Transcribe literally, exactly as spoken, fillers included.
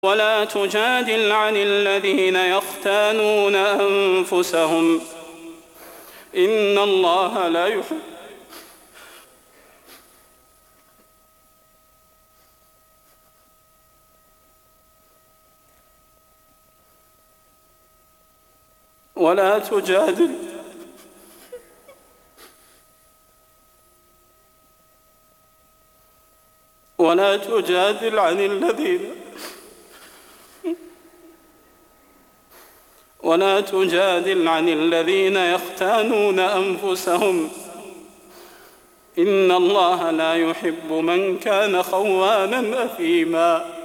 ولا تجادل عن الذين يختانون أنفسهم إن الله لا يحب ولا تجادل ولا تجادل عن الذين ولا تجادل عن الذين يختانون أنفسهم إن الله لا يحب من كان خوانا أثيما